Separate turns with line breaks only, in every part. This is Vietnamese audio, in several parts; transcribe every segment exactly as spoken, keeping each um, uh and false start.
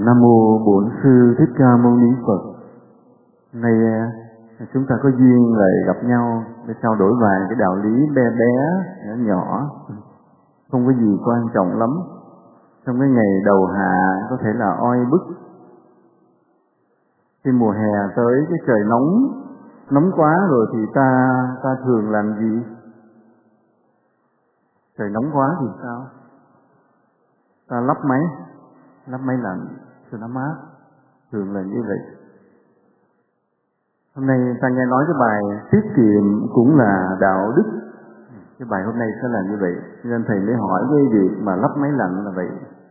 Nam mô Bổn Sư Thích Ca Mâu Ni Phật. Hôm nay chúng ta có duyên lại gặp nhau để trao đổi vài cái đạo lý bé bé nhỏ nhỏ, không có gì quan trọng lắm. Trong cái ngày đầu hạ có thể là oi bức. Khi mùa hè tới cái trời nóng, nóng quá rồi thì ta ta thường làm gì? Trời nóng quá thì sao? Ta lắp máy, lắp máy lạnh cho nó mát, thường là như vậy. Hôm nay ta nghe nói cái bài tiết kiệm cũng là đạo đức. Cái bài hôm nay sẽ là như vậy, nên thầy mới hỏi cái việc mà lắp máy lạnh là vậy.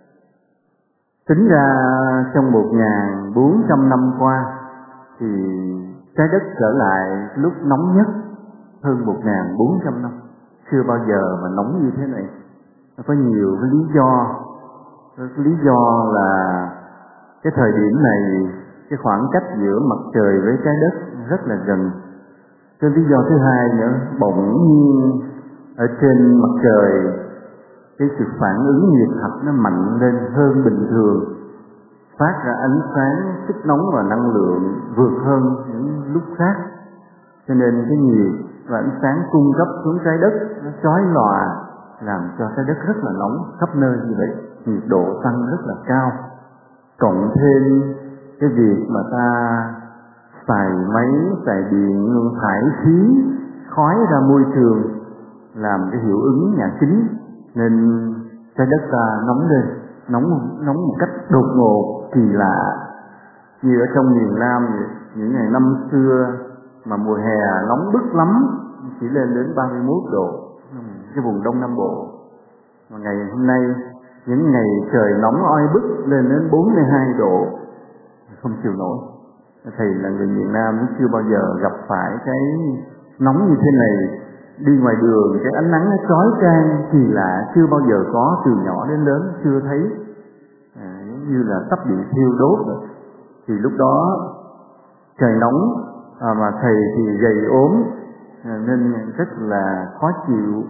Tính ra trong một nghìn bốn trăm năm qua thì trái đất trở lại lúc nóng nhất hơn một nghìn bốn trăm năm. Chưa bao giờ mà nóng như thế này. Nó có nhiều cái lý do. Cái lý do là cái thời điểm này, cái khoảng cách giữa mặt trời với trái đất rất là gần. Cái lý do thứ hai nữa, bỗng nhiên ở trên mặt trời cái sự phản ứng nhiệt hạch nó mạnh lên hơn bình thường, phát ra ánh sáng, sức nóng và năng lượng vượt hơn những lúc khác. Cho nên cái nhiệt và ánh sáng cung cấp xuống trái đất nó chói lòa, làm cho trái đất rất là nóng khắp nơi như vậy, nhiệt độ tăng rất là cao. Cộng thêm cái việc mà ta xài máy, xài điện, thải khí, khói ra môi trường, làm cái hiệu ứng nhà kính, nên trái đất ta nóng lên, nóng nóng một cách đột ngột, kỳ lạ. Như ở trong miền Nam những ngày năm xưa mà mùa hè nóng bức lắm, chỉ lên đến ba mươi mốt độ, cái vùng Đông Nam Bộ. Mà ngày hôm nay những ngày trời nóng oi bức lên đến bốn mươi hai độ, không chịu nổi. Thầy là người miền Nam cũng chưa bao giờ gặp phải cái nóng như thế này. Đi ngoài đường cái ánh nắng nó chói chang kỳ lạ, chưa bao giờ có, từ nhỏ đến lớn chưa thấy. À, giống như là sắp bị thiêu đốt rồi. Thì lúc đó trời nóng à, mà thầy thì gầy ốm, à, nên rất là khó chịu.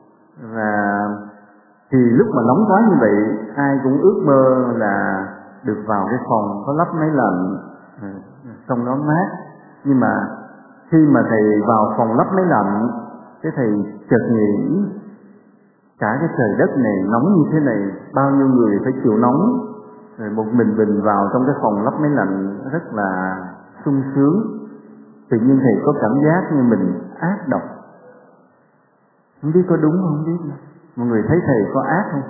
Và thì lúc mà nóng quá như vậy, ai cũng ước mơ là được vào cái phòng có lắp máy lạnh, à, trong đó mát. Nhưng mà khi mà thầy vào phòng lắp máy lạnh, cái thầy chợt nghĩ cả cái trời đất này nóng như thế này, bao nhiêu người phải chịu nóng, rồi một mình mình vào trong cái phòng lắp máy lạnh rất là sung sướng. Tự nhiên thầy có cảm giác như mình ác độc. Không biết có đúng không biết. Mọi người thấy thầy có ác không?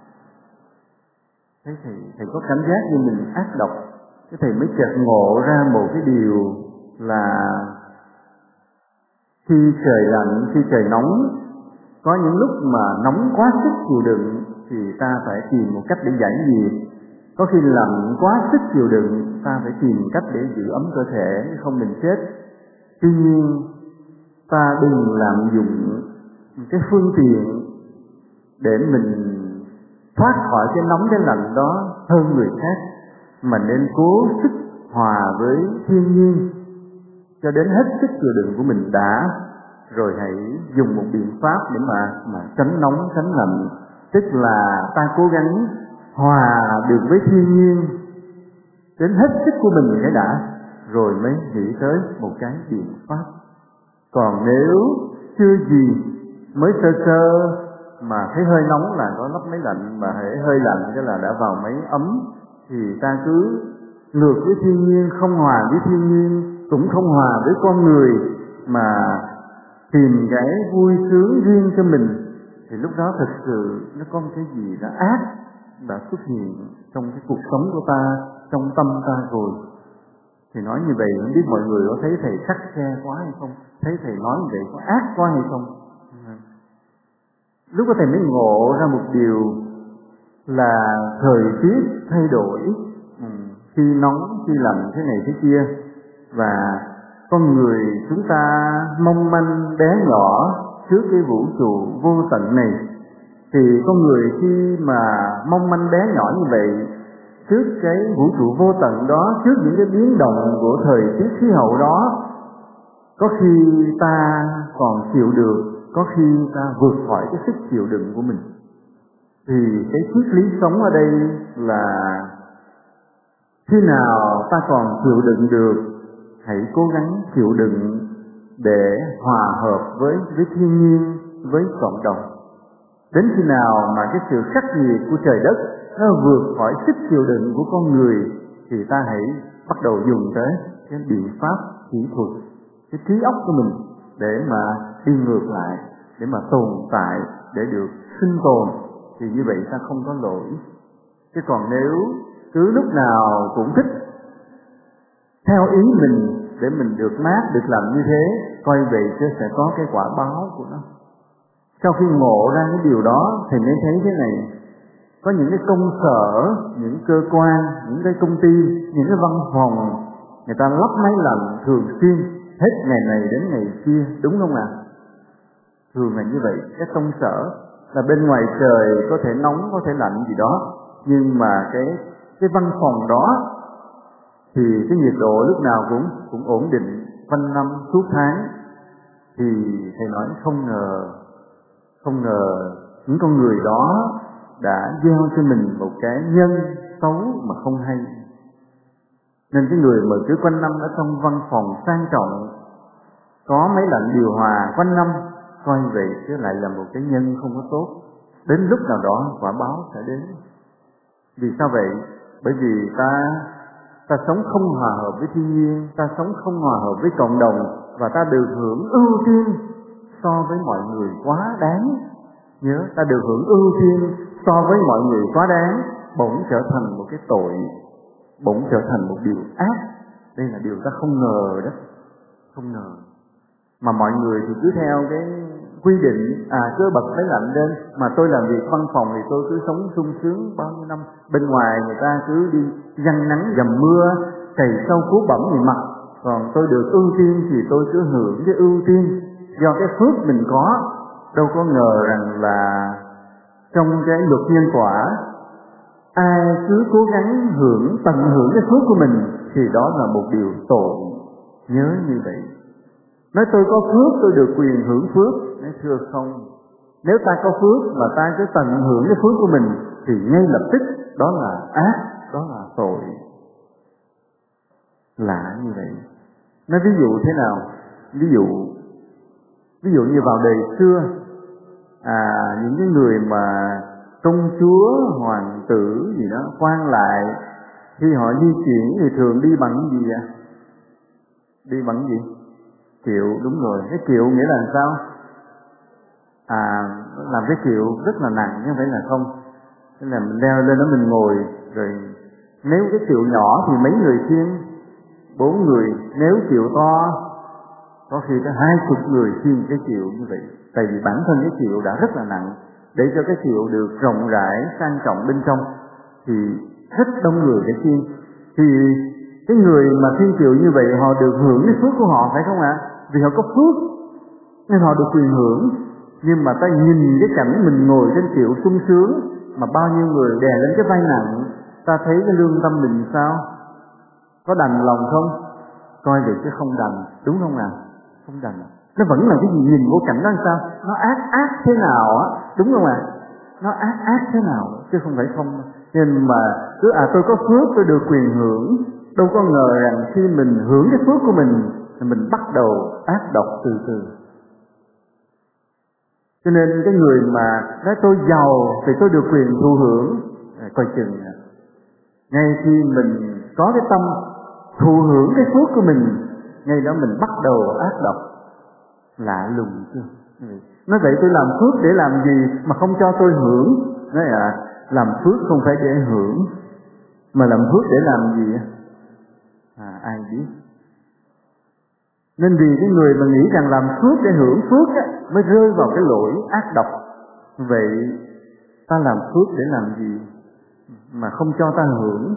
Thấy thầy, thầy có cảm giác như mình ác độc. Cái thầy mới chợt ngộ ra một cái điều là khi trời lạnh, khi trời nóng, có những lúc mà nóng quá sức chịu đựng thì ta phải tìm một cách để giải nhiệt. Có khi lạnh quá sức chịu đựng, ta phải tìm cách để giữ ấm cơ thể, không mình chết. Tuy nhiên, ta đừng lạm dụng cái phương tiện để mình thoát khỏi cái nóng cái lạnh đó hơn người khác, mà nên cố sức hòa với thiên nhiên cho đến hết sức chịu đựng của mình đã, rồi hãy dùng một biện pháp để mà mà tránh nóng tránh lạnh. Tức là ta cố gắng hòa được với thiên nhiên đến hết sức của mình cái đã, rồi mới nghĩ tới một cái biện pháp. Còn nếu chưa gì, mới sơ sơ mà thấy hơi nóng là có lắp máy lạnh, mà hễ hơi lạnh cái là đã vào máy ấm, thì ta cứ ngược với thiên nhiên, không hòa với thiên nhiên, cũng không hòa với con người, mà tìm cái vui sướng riêng cho mình, thì lúc đó thật sự nó có một cái gì đó ác đã xuất hiện trong cái cuộc sống của ta, trong tâm ta rồi. Thì nói như vậy, không biết mọi người có thấy thầy khắt khe quá hay không? Thấy thầy nói như vậy có ác quá hay không? Lúc đó thầy mới ngộ ra một điều là thời tiết thay đổi, ừ, khi nóng, khi lạnh, thế này thế kia. Và con người chúng ta mong manh bé nhỏ trước cái vũ trụ vô tận này. Thì con người khi mà mong manh bé nhỏ như vậy trước cái vũ trụ vô tận đó, trước những cái biến động của thời tiết khí hậu đó, có khi ta còn chịu được, có khi ta vượt khỏi cái sức chịu đựng của mình. Thì cái triết lý sống ở đây là Khi nào ta còn chịu đựng được, hãy cố gắng chịu đựng để hòa hợp với với thiên nhiên, với cộng đồng. Đến khi nào mà cái sự khắc nghiệt của trời đất nó vượt khỏi sức chịu đựng của con người, thì ta hãy bắt đầu dùng tới cái biện pháp kỹ thuật, cái trí óc của mình để mà đi ngược lại, để mà tồn tại, để được sinh tồn. Thì như vậy ta không có lỗi. Chứ còn nếu cứ lúc nào cũng thích theo ý mình để mình được mát, được làm như thế, coi vậy chứ sẽ có cái quả báo của nó. Sau khi ngộ ra cái điều đó thì mới thấy thế này. Có những cái công sở, những cơ quan, những cái công ty, những cái văn phòng, người ta lắp máy lạnh thường xuyên, hết ngày này đến ngày kia, đúng không ạ? À? Thường là như vậy. Cái công sở là bên ngoài trời có thể nóng, có thể lạnh gì đó, nhưng mà cái cái văn phòng đó thì cái nhiệt độ lúc nào cũng cũng ổn định quanh năm suốt tháng. Thì thầy nói không ngờ, không ngờ những con người đó đã gieo cho mình một cái nhân xấu mà không hay. Nên cái người mà cứ quanh năm ở trong văn phòng sang trọng, có máy lạnh điều hòa quanh năm, coi vậy chứ lại là một cái nhân không có tốt. Đến lúc nào đó quả báo sẽ đến. Vì sao vậy? Bởi vì ta ta sống không hòa hợp với thiên nhiên, ta sống không hòa hợp với cộng đồng, và ta được hưởng ưu tiên so với mọi người quá đáng. Nhớ, ta được hưởng ưu tiên so với mọi người quá đáng, bỗng trở thành một cái tội, bỗng trở thành một điều ác. Đây là điều ta không ngờ đó, không ngờ. Mà mọi người thì cứ theo cái quy định, à cứ bật máy lạnh lên, mà tôi làm việc văn phòng thì tôi cứ sống sung sướng bao nhiêu năm. Bên ngoài người ta cứ đi giăng nắng dầm mưa, cày sâu cuốc bẩm người mặt, còn tôi được ưu tiên thì tôi cứ hưởng cái ưu tiên do cái phước mình có. Đâu có ngờ rằng là trong cái luật nhân quả, ai cứ cố gắng hưởng, tận hưởng cái phước của mình thì đó là một điều tội. Nhớ như vậy. Nói tôi có phước, tôi được quyền hưởng phước. Nói thưa không. Nếu ta có phước mà ta cứ tận hưởng cái phước của mình thì ngay lập tức đó là ác, đó là tội. Lạ như vậy. Nói ví dụ thế nào? Ví dụ Ví dụ như vào đời xưa, à, những cái người mà công chúa, hoàng tử gì đó, quan lại, khi họ di chuyển thì thường đi bằng gì vậy? Đi bằng gì? Kiệu, đúng rồi. Cái kiệu nghĩa là sao? À, làm cái kiệu rất là nặng, chứ không phải là không. Thế là mình leo lên đó mình ngồi, rồi nếu cái kiệu nhỏ thì mấy người khiêng? Bốn người. Nếu kiệu to, có khi có hai chục người khiêng cái kiệu như vậy. Tại vì bản thân cái kiệu đã rất là nặng. Để cho cái kiệu được rộng rãi, sang trọng bên trong thì rất đông người để khiêng. Thì cái người mà khiêng kiệu như vậy họ được hưởng cái phước của họ, phải không ạ? À? Vì họ có phước nên họ được quyền hưởng. Nhưng mà ta nhìn cái cảnh mình ngồi trên kiệu sung sướng mà bao nhiêu người đè lên cái vai nặng, ta thấy cái lương tâm mình sao? Có đành lòng không? Coi vậy chứ không đành, đúng không nào? Không đành. Nó vẫn là cái gì, nhìn vô cảnh đó sao? Nó ác ác thế nào á, đúng không ạ? À? Nó ác ác thế nào chứ không phải không. Nhưng mà cứ à tôi có phước, tôi được quyền hưởng. Đâu có ngờ rằng khi mình hưởng cái phước của mình thì mình bắt đầu ác độc từ từ. Cho nên cái người mà nói tôi giàu thì tôi được quyền thụ hưởng, à, coi chừng ngay khi mình có cái tâm thụ hưởng cái phước của mình, ngay đó mình bắt đầu ác độc. Lạ lùng chưa? Nói vậy tôi làm phước để làm gì mà không cho tôi hưởng? Nói à, làm phước không phải để hưởng, mà làm phước để làm gì? À, ai biết. Nên vì cái người mà nghĩ rằng làm phước để hưởng phước á, mới rơi vào cái lỗi ác độc. Vậy ta làm phước để làm gì mà không cho ta hưởng?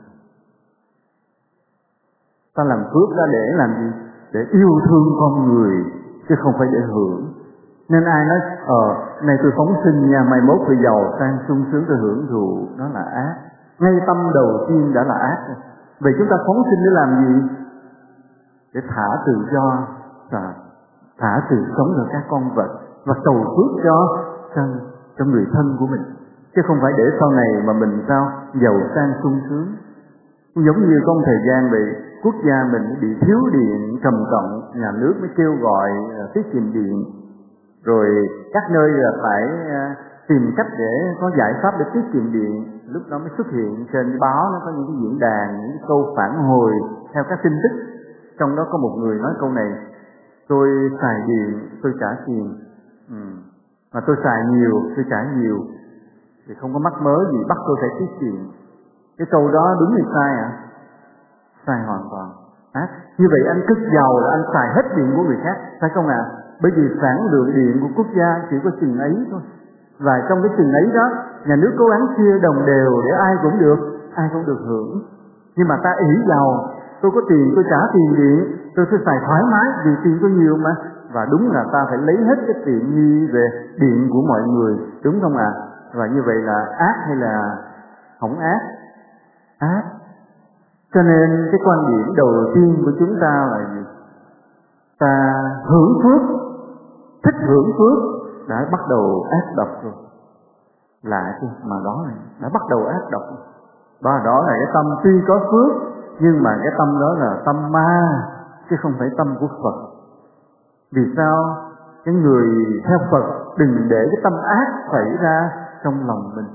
Ta làm phước ra để làm gì? Để yêu thương con người, chứ không phải để hưởng. Nên ai nói, ờ, này tôi phóng sinh nha, mai mốt tôi giàu sang sung sướng tôi hưởng thụ, đó là ác. Ngay tâm đầu tiên đã là ác. Vậy chúng ta phóng sinh để làm gì? Để thả tự do, thả sự sống cho các con vật, và cầu phước cho, cho, cho người thân của mình. Chứ không phải để sau này mà mình sao giàu sang sung sướng. Giống như có một thời gian bị quốc gia mình bị thiếu điện trầm trọng, nhà nước mới kêu gọi tiết kiệm điện, rồi các nơi là phải tìm cách để có giải pháp để tiết kiệm điện. Lúc đó mới xuất hiện trên báo, nó có những cái diễn đàn, những cái câu phản hồi theo các tin tức. Trong đó có một người nói câu này: tôi xài điện tôi trả tiền, ừ. mà tôi xài nhiều tôi trả nhiều, thì không có mắc mớ gì bắt tôi phải tiết kiệm. Cái câu đó đúng hay sai ạ? À? Sai hoàn toàn. À, như vậy anh cất giàu là anh xài hết điện của người khác, phải không ạ? À? Bởi vì sản lượng điện của quốc gia chỉ có chừng ấy thôi, và trong cái chừng ấy đó nhà nước cố gắng chia đồng đều để ai cũng được, ai cũng được hưởng. Nhưng mà ta ỷ giàu, tôi có tiền tôi trả tiền điện, tôi sẽ xài thoải mái vì tiền có nhiều mà. Và đúng là ta phải lấy hết cái tiện nghi về điện của mọi người, đúng không ạ? À? Và như vậy là ác hay là không ác? Ác. Cho nên cái quan điểm đầu tiên của chúng ta là gì? Ta hưởng phước, thích hưởng phước, đã bắt đầu ác độc rồi. Lạ chứ, mà đó là đã bắt đầu ác độc. Và đó là cái tâm tuy có phước, nhưng mà cái tâm đó là tâm ma, chứ không phải tâm của Phật. Vì sao? Cái người theo Phật đừng để cái tâm ác xảy ra trong lòng mình.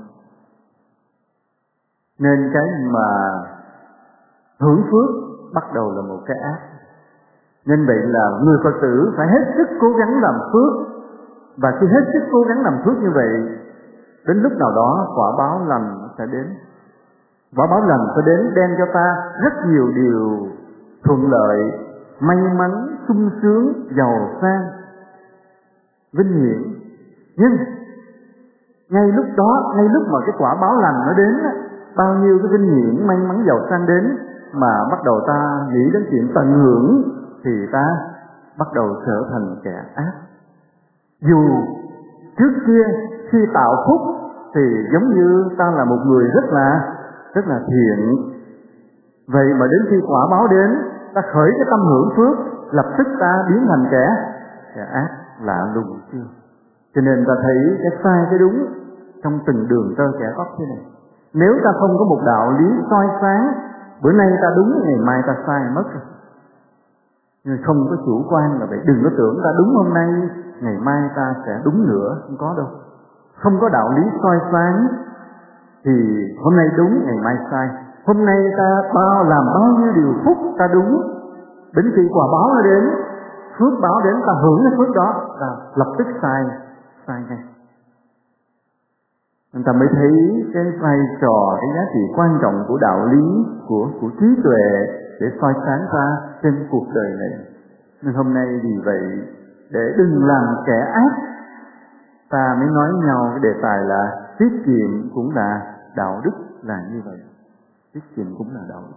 Nên cái mà hưởng phước bắt đầu là một cái ác. Nên vậy là người Phật tử phải hết sức cố gắng làm phước. Và khi hết sức cố gắng làm phước như vậy, đến lúc nào đó quả báo lành sẽ đến. Quả báo lành sẽ đến đem cho ta rất nhiều điều thuận lợi, may mắn, sung sướng, giàu sang, vinh hiển. Nhưng ngay lúc đó, ngay lúc mà cái quả báo lành nó đến, bao nhiêu cái vinh hiển, may mắn, giàu sang đến, mà bắt đầu ta nghĩ đến chuyện tận hưởng, thì ta bắt đầu trở thành kẻ ác. Dù trước kia khi tạo phúc thì giống như ta là một người rất là rất là thiện, vậy mà đến khi quả báo đến, ta khởi cái tâm hưởng phước, lập tức ta biến thành kẻ kẻ ác, lạ lùng chưa? Cho nên ta thấy cái sai cái đúng trong từng đường tơ kẻ tóc thế này. Nếu ta không có một đạo lý soi sáng, bữa nay ta đúng, ngày mai ta sai mất rồi. Nhưng không có chủ quan là vậy. Đừng có tưởng ta đúng hôm nay, ngày mai ta sẽ đúng nữa. Không có đâu. Không có đạo lý soi sáng thì hôm nay đúng, ngày mai sai. Hôm nay ta bao làm bao nhiêu điều phúc ta đúng, đến khi quả báo nó đến, phước báo đến, ta hưởng cái phước đó, ta lập tức sai, sai ngay. Người ta mới thấy cái vai trò, cái giá trị quan trọng của đạo lý, của của trí tuệ để soi sáng ta trên cuộc đời này. Nên hôm nay vì vậy, để đừng làm kẻ ác, ta mới nói nhau cái đề tài là tiết kiệm cũng là đạo đức, là như vậy. Tiết kiệm cũng là đạo đức.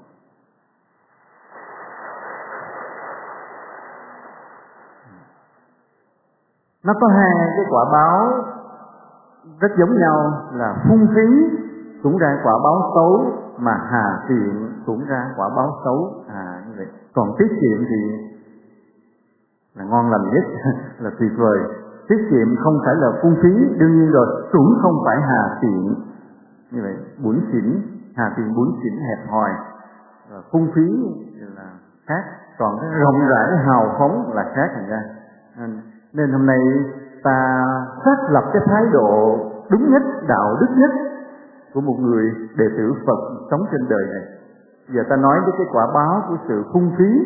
Nó có hai cái quả báo rất giống nhau là phung phí cũng ra quả báo xấu, mà hà tiện cũng ra quả báo xấu. À như vậy. Còn tiết kiệm thì là ngon lành nhất, là tuyệt vời. Tiết kiệm không phải là phung phí, đương nhiên rồi, cũng không phải hà tiện. Như vậy, bủn xỉn, hà tiện bủn xỉn hẹp hòi, phung phí là khác, còn cái rộng rãi hào phóng là khác thành ra. Nên hôm nay ta xác lập cái thái độ đúng nhất, đạo đức nhất của một người đệ tử Phật sống trên đời này. Giờ ta nói với cái quả báo của sự phung phí.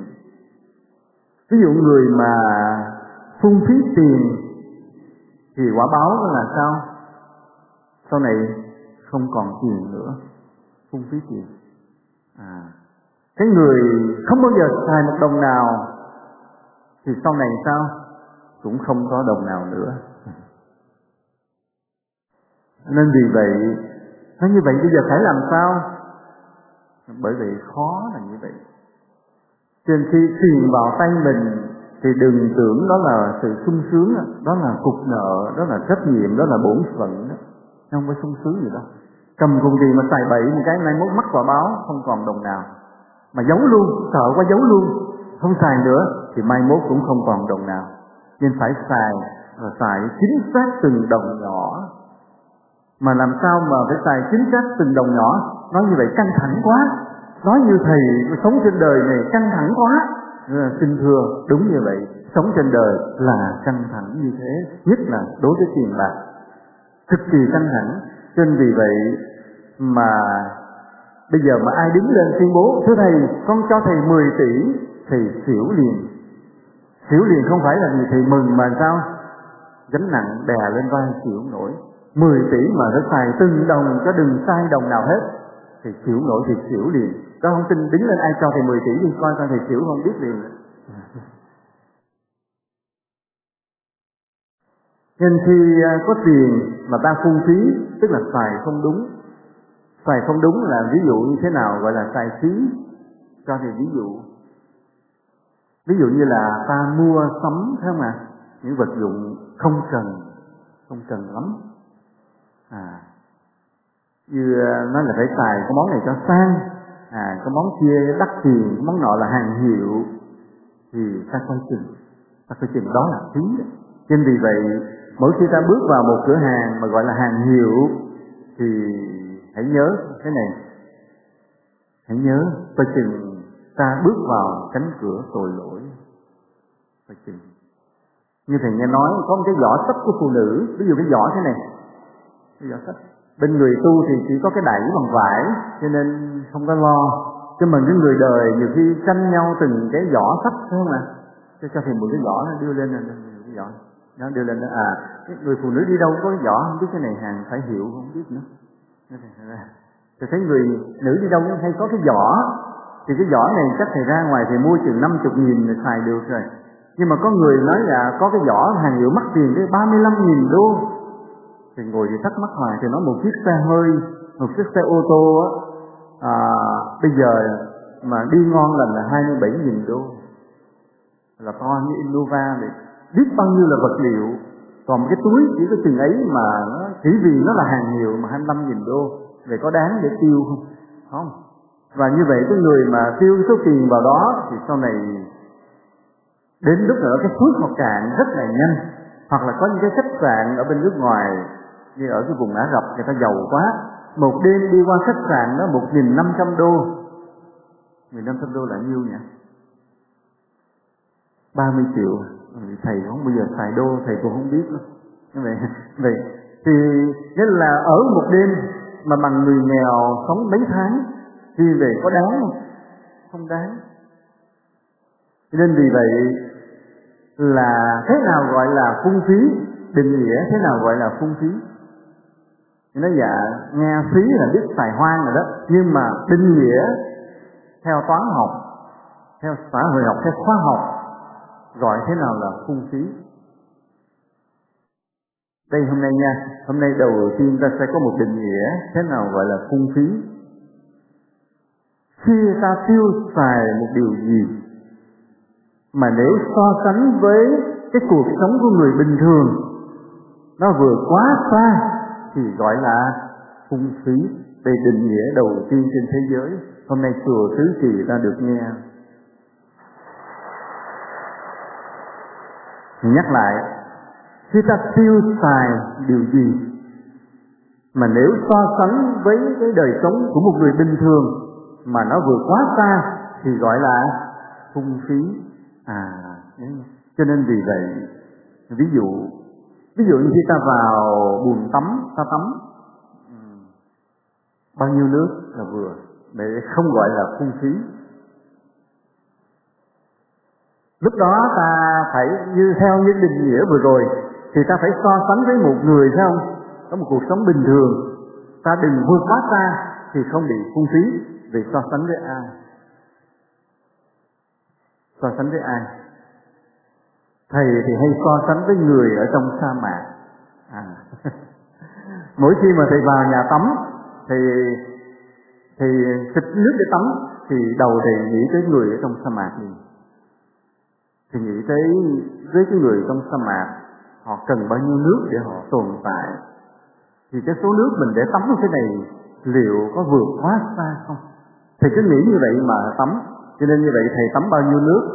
Ví dụ người mà phung phí tiền thì quả báo là sao? Sau này không còn tiền nữa, phung phí tiền. À, cái người không bao giờ xài một đồng nào thì sau này sao? Cũng không có đồng nào nữa. Nên vì vậy, nói như vậy bây giờ phải làm sao? Bởi vì khó là như vậy. Trên khi tiền vào tay mình thì đừng tưởng đó là sự sung sướng, đó là cục nợ, đó là trách nhiệm, đó là bổn phận đó. Không có sung sướng gì đâu. Cầm cùng tiền mà xài bậy một cái nay mốt mắc quả báo, không còn đồng nào. Mà giấu luôn, sợ quá giấu luôn, không xài nữa thì mai mốt cũng không còn đồng nào. Nên phải xài, và xài chính xác từng đồng nhỏ. Mà làm sao mà phải xài chính xác từng đồng nhỏ? Nói như vậy căng thẳng quá. nói như thầy sống trên đời này căng thẳng quá. À, xin thưa, đúng như vậy, sống trên đời là căng thẳng như thế, nhất là đối với tiền bạc, cực kỳ căng thẳng. Cho nên vì vậy mà bây giờ mà ai đứng lên tuyên bố thưa thầy, con cho thầy mười tỷ, thầy xỉu liền. Xỉu liền không phải là gì thầy mừng mà sao? Gánh nặng đè lên vai chịu không nổi. Mười tỷ mà phải xài từng đồng, cho đừng sai đồng nào hết, thì xỉu nổi thì xỉu liền. Có không tin đứng lên ai cho thầy mười tỷ đi coi coi thầy xỉu không biết liền. Nên khi có tiền mà ta phung phí, tức là xài không đúng. Xài không đúng là ví dụ như thế nào gọi là xài phí? Cho thì ví dụ. Ví dụ như là ta mua sắm, thấy không ạ? À? Những vật dụng không cần, không cần lắm. À, như nói là phải xài cái món này cho sang, à, cái món kia đắt tiền, cái món nọ là hàng hiệu, thì ta coi chừng, ta coi chừng đó là phí. Nên vì vậy, mỗi khi ta bước vào một cửa hàng mà gọi là hàng hiệu, thì hãy nhớ cái này, hãy nhớ coi chừng ta bước vào cánh cửa tội lỗi. Coi chừng. Như thầy nghe nói có một cái giỏ sách của phụ nữ, ví dụ cái giỏ thế này, cái giỏ sách. Bên người tu thì chỉ có cái đẩy bằng vải, cho nên không có lo. Chứ mà những người đời nhiều khi tranh nhau từng cái giỏ sách, phải không ạ? Cho cho thầy mượn cái giỏ nó đưa lên, cái giỏ nó đưa lên đó. À, cái người phụ nữ đi đâu có cái giỏ, không biết cái này hàng phải hiệu không biết nữa. Thì thấy người nữ đi đâu hay có cái giỏ, thì cái giỏ này chắc thầy ra ngoài thì mua chừng năm mươi nghìn thì xài được rồi. Nhưng mà có người nói là có cái giỏ hàng hiệu mắc tiền tới ba mươi lăm nghìn đô. Thì ngồi thì thắc mắc hoài, thì nói một chiếc xe hơi, một chiếc xe ô tô á, à, bây giờ mà đi ngon lành là hai mươi bảy nghìn đô, là to như Innova này, biết bao nhiêu là vật liệu. Còn cái túi chỉ có chừng ấy mà nó chỉ vì nó là hàng hiệu mà hai mươi lăm nghìn đô, vậy có đáng để tiêu không? Không. Và như vậy cái người mà tiêu số tiền vào đó thì sau này đến lúc nữa cái phước họ cạn rất là nhanh. Hoặc là có những cái khách sạn ở bên nước ngoài, như ở cái vùng Ả Rập người ta giàu quá, một đêm đi qua khách sạn đó một nghìn năm trăm đô. một nghìn năm trăm đô là nhiêu nhỉ? ba mươi triệu. Thầy không bao giờ xài đô, thầy cũng không biết nữa. Vậy, vậy thì nghĩa là ở một đêm mà bằng người nghèo sống mấy tháng thì về có đáng không? Không đáng. Nên vì vậy là thế nào gọi là phung phí, định nghĩa thế nào gọi là phung phí. Nó dạ nghe phí là biết xài hoang rồi đó, nhưng mà định nghĩa theo toán học, theo xã hội học, theo khoa học gọi thế nào là phung phí. Đây hôm nay nha, hôm nay đầu tiên ta sẽ có một định nghĩa thế nào gọi là phung phí. Khi ta tiêu xài một điều gì mà nếu so sánh với cái cuộc sống của người bình thường nó vừa quá xa thì gọi là phung phí. Đây định nghĩa đầu tiên trên thế giới. Hôm nay chùa Tứ Trì ta được nghe. Nhắc lại, khi ta tiêu xài điều gì mà nếu so sánh với cái đời sống của một người bình thường mà nó vừa quá xa thì gọi là phung phí. À, cho nên vì vậy, ví dụ ví dụ như khi ta vào buồng tắm, ta tắm bao nhiêu nước là vừa, để không gọi là phung phí. Lúc đó ta phải như theo những định nghĩa vừa rồi thì ta phải so sánh với một người, phải không? Có một cuộc sống bình thường, ta đừng vượt quá xa thì không bị phung phí. Vì so sánh với ai? So sánh với ai? Thầy thì hay so sánh với người ở trong sa mạc. À. Mỗi khi mà thầy vào nhà tắm thì thì xịt nước để tắm thì đầu thầy nghĩ tới người ở trong sa mạc gì? Thì nghĩ tới với cái người trong sa mạc, họ cần bao nhiêu nước để họ tồn tại. Thì cái số nước mình để tắm như thế này liệu có vượt quá xa không? Thầy cứ nghĩ như vậy mà tắm. Cho nên như vậy thầy tắm bao nhiêu nước?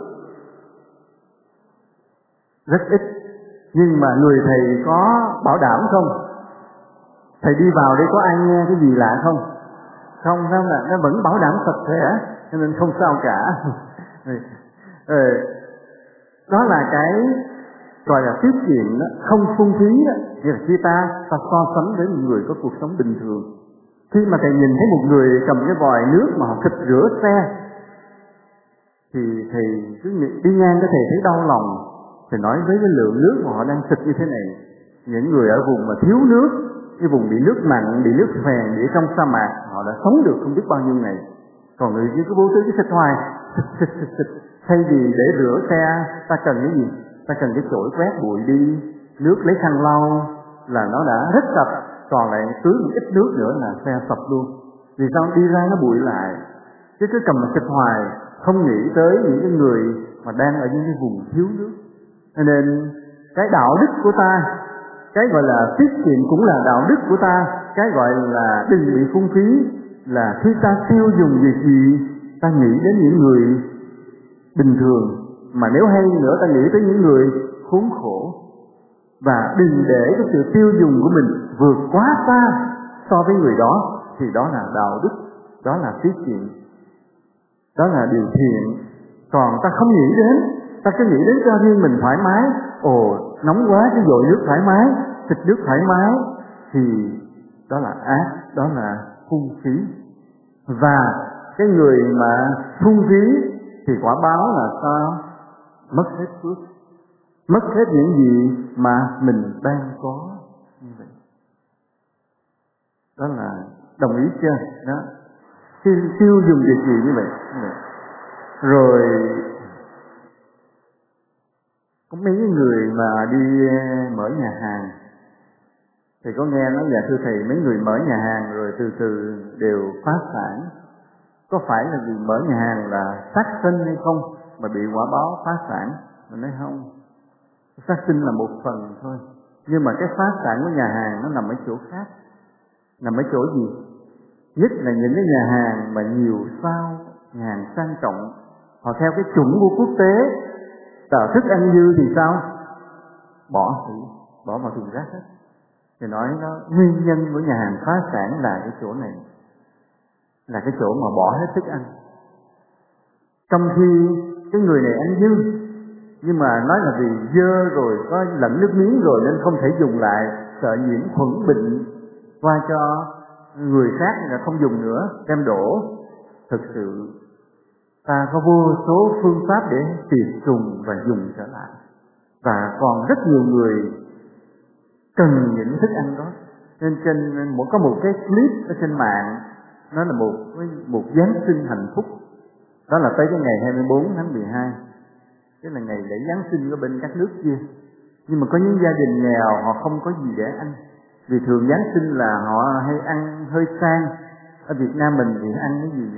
Rất ít. Nhưng mà người thầy có bảo đảm không? Thầy đi vào đây có ai nghe cái gì lạ không? Không, nó là nó vẫn bảo đảm sạch sẽ, cho nên không sao cả. ừ. Đó là cái gọi là tiết kiệm đó, không phung phí đó. Như là khi ta ta so sánh với một người có cuộc sống bình thường, khi mà thầy nhìn thấy một người cầm cái vòi nước mà họ xịt rửa xe, thì thầy cứ đi ngang cái thầy thấy đau lòng. Thầy nói với cái lượng nước mà họ đang xịt như thế này, những người ở vùng mà thiếu nước, cái vùng bị nước mặn, bị nước phèn, bị trong sa mạc, họ đã sống được không biết bao nhiêu ngày. Còn người kia cứ vô tư cái xịt hoài, xịt xịt xịt xịt. Thay vì để rửa xe, ta cần cái gì? Ta cần cái chổi quét bụi đi, nước lấy khăn lau là nó đã rất sạch, còn lại tưới một ít nước nữa là xe sạch luôn. Vì sao đi ra nó bụi lại? Chứ cứ cầm xịt hoài, không nghĩ tới những cái người mà đang ở những cái vùng thiếu nước. Cho nên cái đạo đức của ta, cái gọi là tiết kiệm cũng là đạo đức của ta. Cái gọi là đừng bị phung phí là khi ta tiêu dùng việc gì, ta nghĩ đến những người bình thường, mà nếu hay nữa ta nghĩ tới những người khốn khổ. Và đừng để cái sự tiêu dùng của mình vượt quá xa so với người đó, thì đó là đạo đức, đó là tiết kiệm, đó là điều thiện. Còn ta không nghĩ đến, ta cứ nghĩ đến cho riêng mình thoải mái, ồ nóng quá cứ dội nước thoải mái, xịt nước thoải mái, thì đó là ác, đó là phung phí. Và cái người mà phung phí thì quả báo là sao? Mất hết phước, mất hết những gì mà mình đang có như vậy. Đó là đồng ý chưa? Đó, tiêu, tiêu dùng việc gì như vậy. Rồi có mấy người mà đi mở nhà hàng, thì có nghe nói dạ thưa thầy, mấy người mở nhà hàng rồi từ từ đều phá sản. Có phải là vì mở nhà hàng là sát sinh hay không mà bị quả báo phá sản? Mình nói không, sát sinh là một phần thôi, nhưng mà cái phá sản của nhà hàng nó nằm ở chỗ khác. Nằm ở chỗ gì? Nhất là những cái nhà hàng mà nhiều sao, nhà hàng sang trọng, họ theo cái chuẩn của quốc tế, tờ thức ăn dư thì sao? Bỏ thử, bỏ vào thùng rác hết. Thì nói nó nguyên nhân của nhà hàng phá sản là cái chỗ này, là cái chỗ mà bỏ hết thức ăn. Trong khi cái người này ăn dư, nhưng mà nói là vì dơ rồi có lẫn nước miếng rồi nên không thể dùng lại, sợ nhiễm khuẩn bệnh qua cho người khác là không dùng nữa, đem đổ. Thực sự ta có vô số phương pháp để tiệt trùng và dùng trở lại, và còn rất nhiều người cần những thức ăn đó. Nên trên một có một cái clip ở trên mạng, nó là một một Giáng sinh hạnh phúc. Đó là tới cái ngày hai mươi bốn tháng mười hai, tức là ngày lễ Giáng sinh ở bên các nước kia. Nhưng mà có những gia đình nghèo họ không có gì để ăn, vì thường Giáng sinh là họ hay ăn hơi sang. Ở Việt Nam mình thì ăn cái gì nhỉ?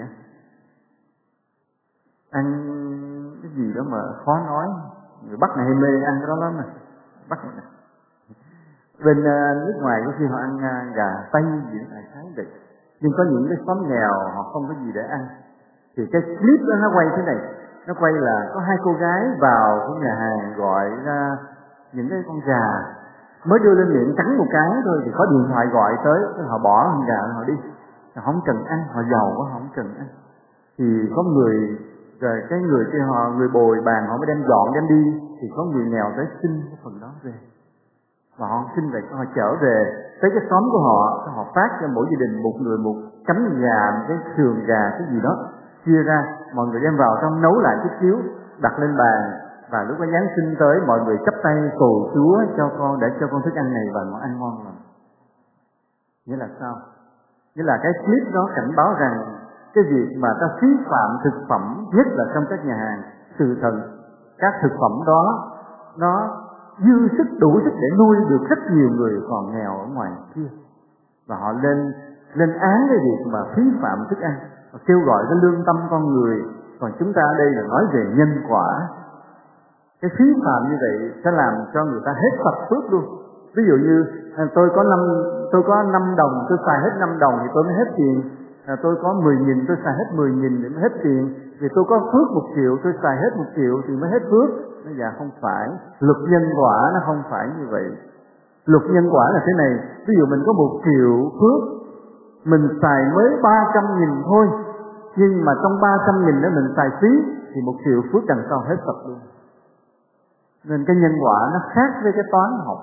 Ăn cái gì đó mà khó nói. Người Bắc này hay mê ăn cái đó lắm này. Bắc này. Bên uh, nước ngoài có khi họ ăn uh, gà Tây gì đó, thái vậy. Nhưng có những cái xóm nghèo họ không có gì để ăn. Thì cái clip đó nó quay thế này, nó quay là có hai cô gái vào cái nhà hàng gọi ra những cái con gà, mới đưa lên miệng cắn một cái thôi thì có điện thoại gọi tới, họ bỏ con gà họ đi, họ không cần ăn, họ giàu quá họ không cần ăn. Thì có người, rồi cái người kia họ, người bồi bàn họ mới đem dọn đem đi, thì có người nghèo tới xin cái phần đó về, và họ xin về, họ trở về tới cái xóm của họ, họ phát cho mỗi gia đình một người một cánh gà, một cái sườn gà cái gì đó, chia ra, mọi người đem vào trong nấu lại chút xíu, đặt lên bàn, và lúc có Giáng sinh tới mọi người chắp tay cầu Chúa cho con, để cho con thức ăn này và nó ăn ngon lành. Nghĩa là sao? Nghĩa là cái clip đó cảnh báo rằng cái việc mà ta phí phạm thực phẩm, nhất là trong các nhà hàng, sự thật các thực phẩm đó nó dư sức đủ sức để nuôi được rất nhiều người còn nghèo ở ngoài kia, và họ lên lên án cái việc mà phí phạm thức ăn, họ kêu gọi cái lương tâm con người. Còn chúng ta ở đây là nói về nhân quả. Cái phí phạm như vậy sẽ làm cho người ta hết sạch phước luôn. Ví dụ như tôi có năm tôi có năm đồng, tôi xài hết năm đồng thì tôi mới hết tiền. À, tôi có mười nghìn, tôi xài hết mười nghìn thì mới hết tiền. Vì tôi có phước một triệu, tôi xài hết một triệu thì mới hết phước. Nó dạ không phải. Luật nhân quả nó không phải như vậy. Luật nhân quả là thế này. Ví dụ mình có một triệu phước, mình xài mới ba trăm nghìn thôi, nhưng mà trong ba trăm nghìn đó mình xài phí thì một triệu phước đằng sau hết sạch luôn. Nên cái nhân quả nó khác với cái toán học.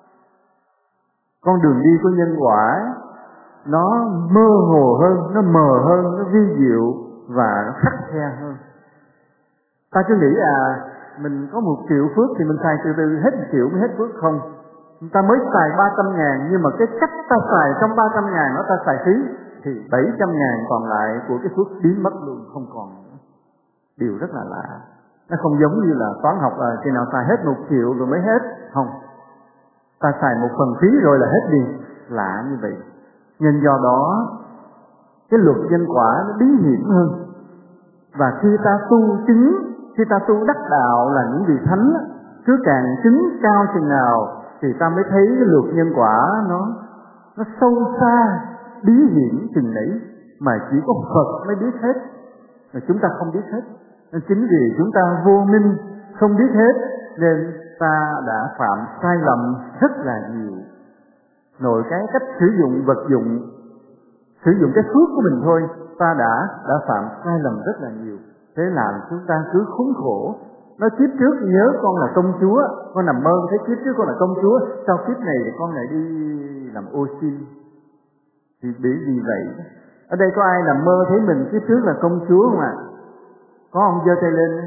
Con đường đi của nhân quả nó mơ hồ hơn, nó mờ hơn, nó vi diệu và nó khắt khe hơn. Ta cứ nghĩ à mình có một triệu phước thì mình xài từ từ hết một triệu mới hết phước, không. Ta mới xài ba trăm ngàn, nhưng mà cái cách ta xài trong ba trăm ngàn đó ta xài phí thì bảy trăm ngàn còn lại của cái phước biến mất luôn, không còn nữa. Điều rất là lạ. Nó không giống như là toán học là khi nào xài hết một triệu rồi mới hết, không. Ta xài một phần phí rồi là hết đi, lạ như vậy. Nên do đó cái luật nhân quả nó bí hiểm hơn. Và khi ta tu chứng, khi ta tu đắc đạo là những vị thánh, cứ càng chứng cao chừng nào thì ta mới thấy cái luật nhân quả nó nó sâu xa, bí hiểm chừng nấy, mà chỉ có Phật mới biết hết, mà chúng ta không biết hết. Nên chính vì chúng ta vô minh, không biết hết, nên ta đã phạm sai lầm rất là nhiều. Nội cái cách sử dụng vật dụng, sử dụng cái phước của mình thôi, ta đã đã phạm sai lầm rất là nhiều. Thế làm chúng ta cứ khốn khổ. Nói kiếp trước nhớ con là công chúa, con nằm mơ thấy kiếp trước con là công chúa, sau kiếp này thì con lại đi làm ô xin. Thì bởi vì vậy, ở đây có ai nằm mơ thấy mình kiếp trước là công chúa không ạ? À? Có ông giơ tay lên.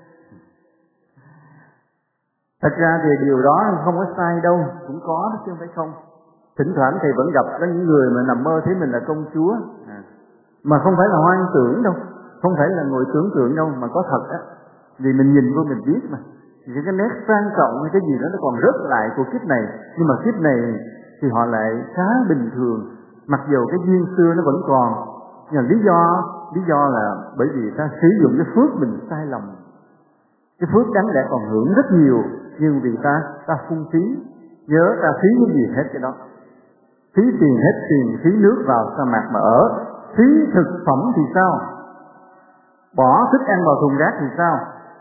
Thật ra thì điều đó không có sai đâu, cũng có chứ không phải không. Thỉnh thoảng thầy vẫn gặp có những người mà nằm mơ thấy mình là công chúa, à, mà không phải là hoang tưởng đâu, không phải là ngồi tưởng tượng đâu, mà có thật á. Vì mình nhìn vô mình biết mà, thì cái nét sang trọng hay cái gì đó nó còn rớt lại của kiếp này, nhưng mà kiếp này thì họ lại khá bình thường, mặc dù cái duyên xưa nó vẫn còn. Nhưng lý do lý do là bởi vì ta sử dụng cái phước mình sai lầm. Cái phước đáng lẽ còn hưởng rất nhiều, nhưng vì ta ta phung phí. Nhớ ta phí cái gì hết cái đó. Phí tiền hết tiền, phí nước vào sa mạc mà ở. Phí thực phẩm thì sao? Bỏ thức ăn vào thùng rác thì sao?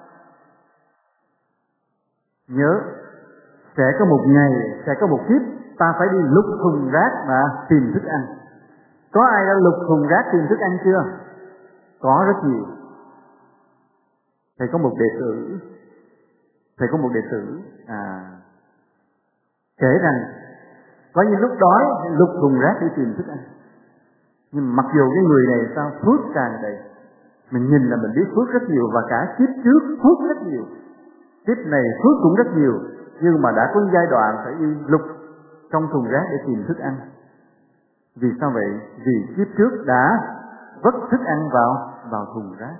Nhớ, sẽ có một ngày, sẽ có một kiếp ta phải đi lục thùng rác mà tìm thức ăn. Có ai đã lục thùng rác tìm thức ăn chưa? Có rất nhiều. Thầy có một đệ tử, thầy có một đệ tử à, kể rằng có những lúc đói lục thùng rác đi tìm thức ăn. Nhưng mặc dù cái người này sao phước tràn đầy, mình nhìn là mình biết phước rất nhiều, và cả kiếp trước phước rất nhiều, kiếp này phước cũng rất nhiều, nhưng mà đã có giai đoạn phải đi lục trong thùng rác để tìm thức ăn. Vì sao vậy? Vì kiếp trước đã vất thức ăn vào vào thùng rác.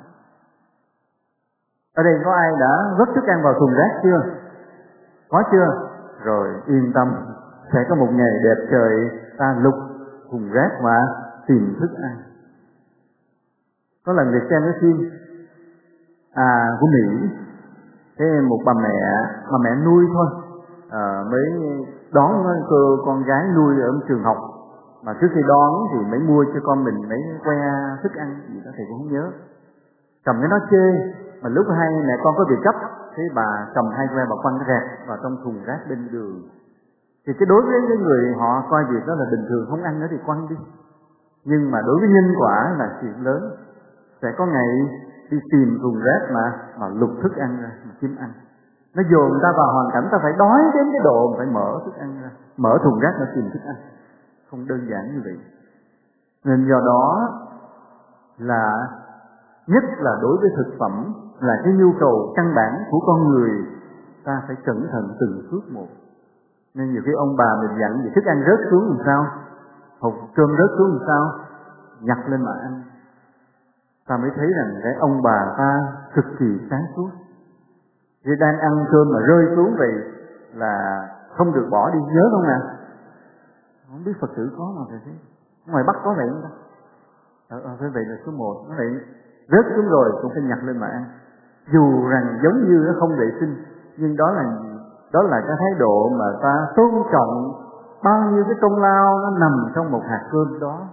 Ở đây có ai đã vất thức ăn vào thùng rác chưa? Có chưa? Rồi yên tâm, sẽ có một ngày đẹp trời ta lục thùng rác mà tìm thức ăn. Có lần được xem cái phim à, của Mỹ, thế một bà mẹ, bà mẹ nuôi thôi, à, mới đón cô con gái nuôi ở trường học, mà trước khi đón thì mới mua cho con mình mấy que thức ăn gì đó thầy cũng không nhớ, cầm cái nó chê, mà lúc hai mẹ con có việc cấp, thế bà cầm hai que bà quăng cái rẹt vào trong thùng rác bên đường. Thì cái đối với cái người họ coi việc đó là bình thường, không ăn nữa thì quăng đi. Nhưng mà đối với nhân quả là chuyện lớn, sẽ có ngày đi tìm thùng rác mà mà lục thức ăn ra mà kiếm ăn. Nó dồn người ta vào hoàn cảnh ta phải đói đến cái độ phải mở thức ăn ra, mở thùng rác để tìm thức ăn. Không đơn giản như vậy. Nên do đó là nhất là đối với thực phẩm là cái nhu cầu căn bản của con người, ta phải cẩn thận từng phước một. Nên nhiều khi ông bà mình dặn gì thức ăn rớt xuống làm sao, hộp cơm rớt xuống làm sao, nhặt lên mà ăn. Ta mới thấy rằng cái ông bà ta cực kỳ sáng suốt. Vì đang ăn cơm mà rơi xuống vậy là không được bỏ đi, nhớ không nè? Không biết Phật tử có mà thầy thấy. Ngoài Bắc có vậy không ta? Ờ, ờ, phải vậy là số một. Nó vậy rớt xuống rồi cũng phải nhặt lên mà ăn. Dù rằng giống như nó không vệ sinh, nhưng đó là đó là cái thái độ mà ta tôn trọng bao nhiêu cái công lao nó nằm trong một hạt cơm đó.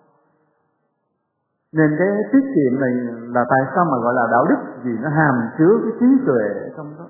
Nên cái tiết kiệm này là tại sao mà gọi là đạo đức, vì nó hàm chứa cái trí tuệ ở trong đó.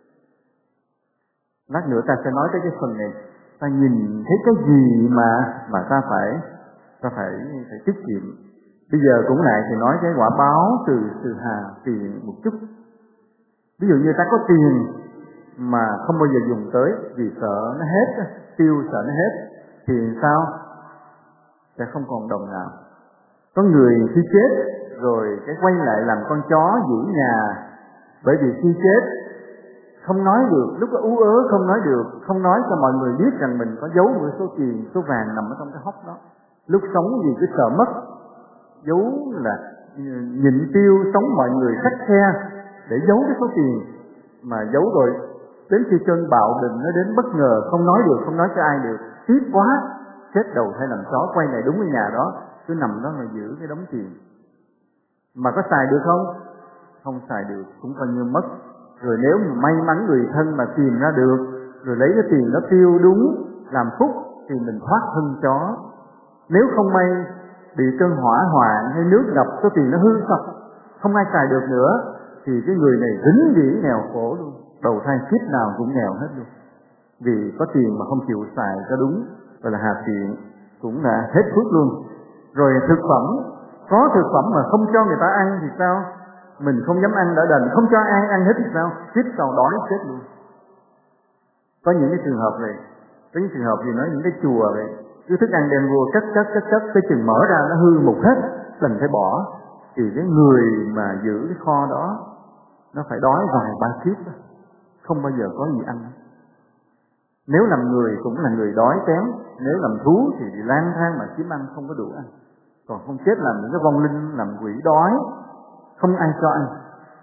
Lát nữa ta sẽ nói tới cái phần này. Ta nhìn thấy cái gì mà mà ta phải ta phải phải tiết kiệm. Bây giờ cũng lại thì nói cái quả báo từ từ hà tiền một chút. Ví dụ như ta có tiền mà không bao giờ dùng tới vì sợ nó hết, tiêu sợ nó hết, thì sao? Sẽ không còn đồng nào. Có người khi chết rồi cái quay lại làm con chó giữ nhà, bởi vì khi chết không nói được, lúc đó ú ớ không nói được, không nói cho mọi người biết rằng mình có giấu một số tiền, số vàng nằm ở trong cái hốc đó. Lúc sống vì cứ sợ mất, giấu là nhịn tiêu, sống mọi người khắt khe để giấu cái số tiền, mà giấu rồi đến khi cơn bạo bệnh nó đến bất ngờ, không nói được, không nói cho ai được, tiếc quá, chết đầu hay làm chó, quay này đúng ở nhà đó, cứ nằm đó mà giữ cái đống tiền. Mà có xài được không? Không xài được, cũng coi như mất. Rồi nếu mà may mắn người thân mà tìm ra được, rồi lấy cái tiền đó tiêu đúng, làm phúc, thì mình thoát thân chó. Nếu không may bị cơn hỏa hoạn hay nước ngập, số tiền nó hư sạch, không ai xài được nữa, thì cái người này vĩnh viễn nghèo khổ luôn, đầu thai kiếp nào cũng nghèo hết luôn. Vì có tiền mà không chịu xài cho đúng, gọi là hà tiện, cũng là hết phước luôn. Rồi thực phẩm, có thực phẩm mà không cho người ta ăn thì sao? Mình không dám ăn đã đành, không cho ai ăn hết thì sao? Kiếp sau đói chết luôn. Có những cái trường hợp này, có những trường hợp thì nói những cái chùa vậy, cứ thức ăn đem vô cất cất cất cất, cái chừng mở ra nó hư một hết, đành phải bỏ. Thì cái người mà giữ cái kho đó, nó phải đói vài ba kiếp đó, không bao giờ có gì ăn. Nếu làm người cũng là người đói kém, nếu làm thú thì đi lang thang mà kiếm ăn không có đủ ăn. Còn không chết làm những cái vong linh, làm quỷ đói, không ai cho ăn.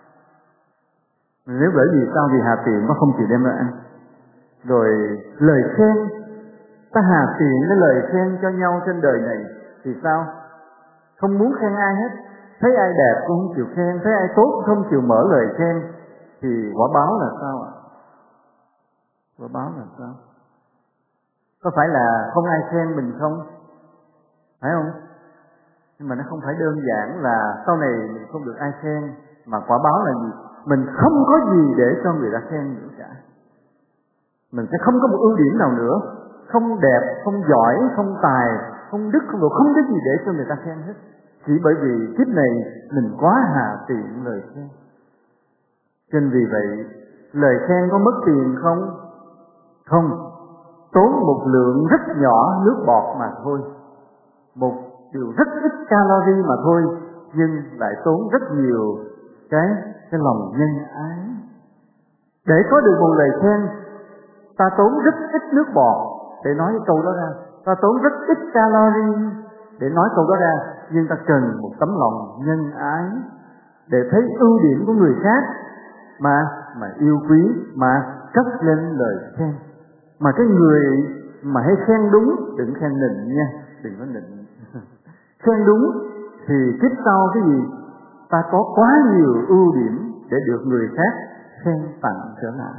Nếu bởi vì sao? Vì hà tiện nó không chịu đem ra ăn. Rồi lời khen, ta hà tiện cái lời khen cho nhau trên đời này thì sao? Không muốn khen ai hết, thấy ai đẹp cũng không chịu khen, thấy ai tốt cũng không chịu mở lời khen, thì quả báo là sao ạ? Quả báo là sao? Có phải là không ai khen mình không? Phải không? Nhưng mà nó không phải đơn giản là sau này mình không được ai khen, mà quả báo là gì? Mình không có gì để cho người ta khen nữa cả. Mình sẽ không có một ưu điểm nào nữa, không đẹp, không giỏi, không tài, không đức, không độ, không có gì để cho người ta khen hết. Chỉ bởi vì kiếp này mình quá hà tiện lời khen. Cho nên vì vậy, lời khen có mất tiền không? Không, tốn một lượng rất nhỏ nước bọt mà thôi, một điều rất ít calorie mà thôi, nhưng lại tốn rất nhiều cái cái lòng nhân ái. Để có được một lời khen, ta tốn rất ít nước bọt để nói cái câu đó ra, ta tốn rất ít calorie để nói câu đó ra, nhưng ta cần một tấm lòng nhân ái để thấy ưu điểm của người khác mà mà yêu quý, mà cất lên lời khen. Mà cái người mà hay khen đúng, đừng khen nịnh nha, đừng có nịnh. Khen đúng thì kiếp sau cái gì? Ta có quá nhiều ưu điểm để được người khác khen tặng trở lại.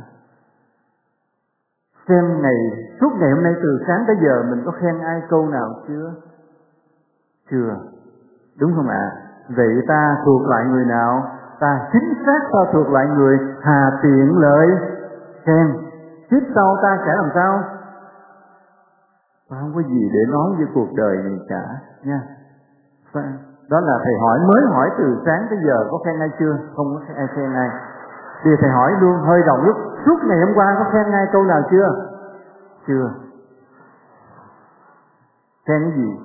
Xem ngày, suốt ngày hôm nay từ sáng tới giờ mình có khen ai câu nào chưa? Chưa, đúng không ạ? À? Vậy ta thuộc lại người nào? Ta chính xác ta thuộc lại người hà tiện lời khen. Tiếp sau ta sẽ làm sao? Ta không có gì để nói với cuộc đời này cả nha. Đó là thầy hỏi, mới hỏi từ sáng tới giờ có khen ai chưa? Không có ai khen ai. Thì thầy hỏi luôn hơi đồng lúc, suốt ngày hôm qua có khen ai câu nào chưa? Chưa. Khen cái gì?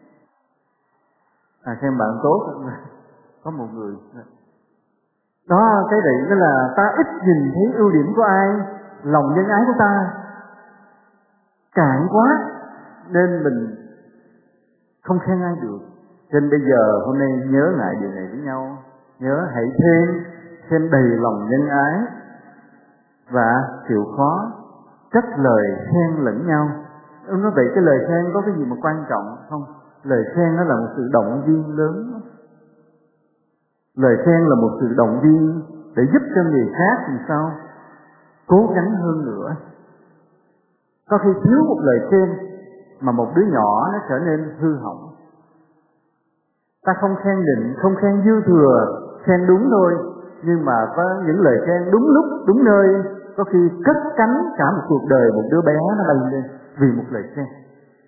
À, khen bạn tốt. Có một người. Đó, cái đấy đó là ta ít nhìn thấy ưu điểm của ai, lòng nhân ái của ta cạn quá, nên mình không khen ai được. Cho nên bây giờ hôm nay nhớ lại điều này với nhau, nhớ hãy thêm, thêm đầy lòng nhân ái và chịu khó cất lời khen lẫn nhau. Ông nói vậy cái lời khen có cái gì mà quan trọng không? Lời khen nó là một sự động viên lớn. Lời khen là một sự động viên để giúp cho người khác thì sao? Cố gắng hơn nữa. Có khi thiếu một lời khen mà một đứa nhỏ nó trở nên hư hỏng. Ta không khen định, không khen dư thừa, khen đúng thôi, nhưng mà có những lời khen đúng lúc, đúng nơi, có khi cất cánh cả một cuộc đời một đứa bé nó bay lên vì một lời khen.